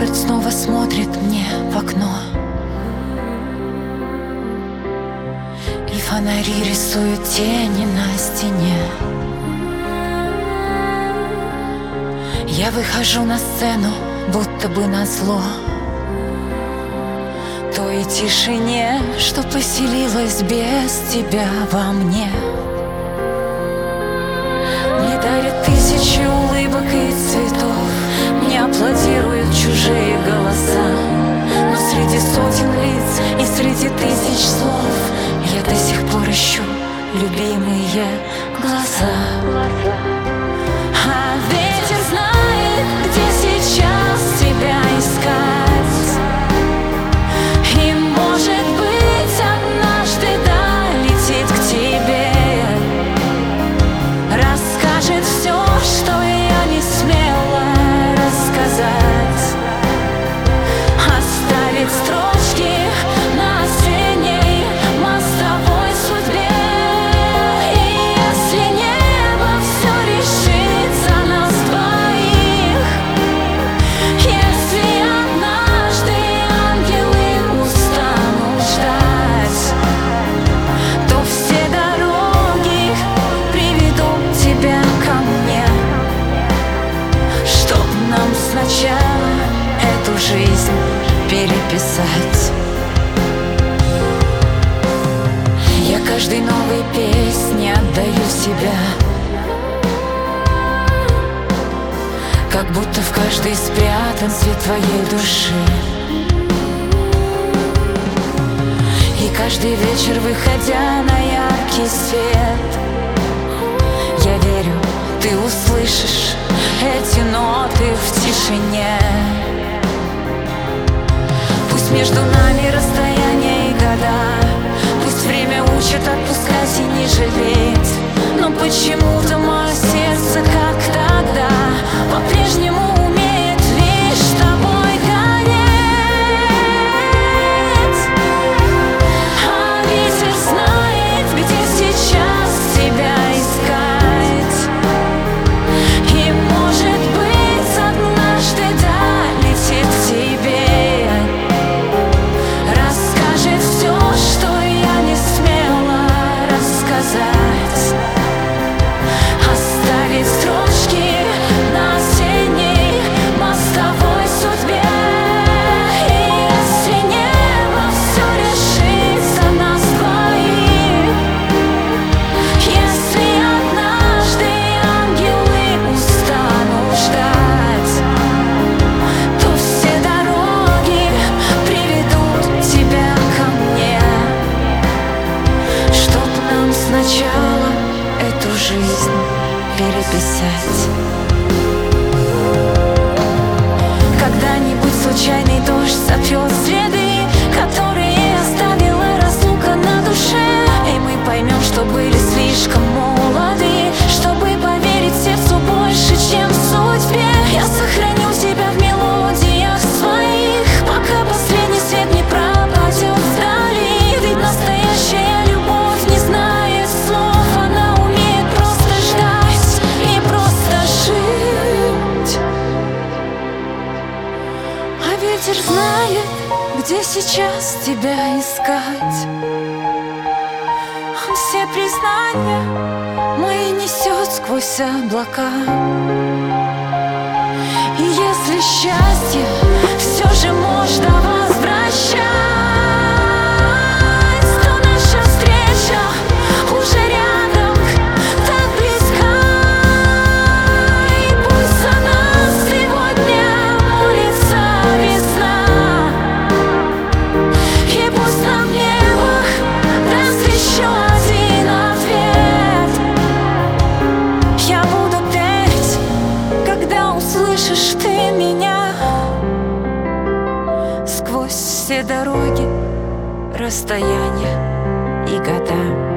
город снова смотрит мне в окно, и фонари рисуют тени на стене. Я выхожу на сцену, будто бы назло той тишине, что поселилась без тебя во мне. Мне дарят тысячи улыбок и цветов, мне аплодируют чужие голоса, но среди сотен лиц и среди тысяч слов я до сих пор ищу любимые глаза. А ветер знает, где сейчас тебя искать, и, может быть, однажды долетит к тебе, расскажет все, что я не смела рассказать, оставит строчки на осенней мостовой судьбе. И если небо все решит за нас двоих, если однажды ангелы устанут ждать, то все дороги приведут тебя ко мне, чтоб нам сначала эту жизнь переписать. Я каждой новой песне отдаю себя, как будто в каждой спрятан свет твоей души. И каждый вечер, выходя на яркий свет, я верю, ты услышишь эти ноты в тишине. Пусть между нами расстояние и года, пусть время учит отпускать и не жалеть, но почему-то мое сердце, как тогда, по-прежнему умеет лишь с тобой гореть. А ветер знает, где сейчас тебя искать, и, может быть, однажды долетит к тебе, расскажет все, что я не смела рассказать, оставит строчки на осенней мостовой судьбе. И если небо все решит за нас двоих, если однажды ангелы устанут ждать, то все дороги приведут тебя ко мне, чтоб нам сначала эту жизнь переписать. Когда-нибудь случайный дождь сотрет следы, которые оставила разлука на душе, и мы поймем, что были слишком молоды, чтобы поверить сердцу больше, чем судьбе. Я сохраню тебя в мелодиях своих, пока последний свет не пропадет вдали. Ведь настоящая любовь не знает слов, она умеет просто ждать и просто жить. А ветер знает, где сейчас тебя искать, он все признания мои несет сквозь облака. И если счастье все же можно возвращать, то наша встреча уже рядом, так близка. И пусть за нас сегодня молится весна, и пусть нам небо даст еще один ответ. Я буду петь, когда услышишь ты меня, сквозь все дороги, расстояния и года.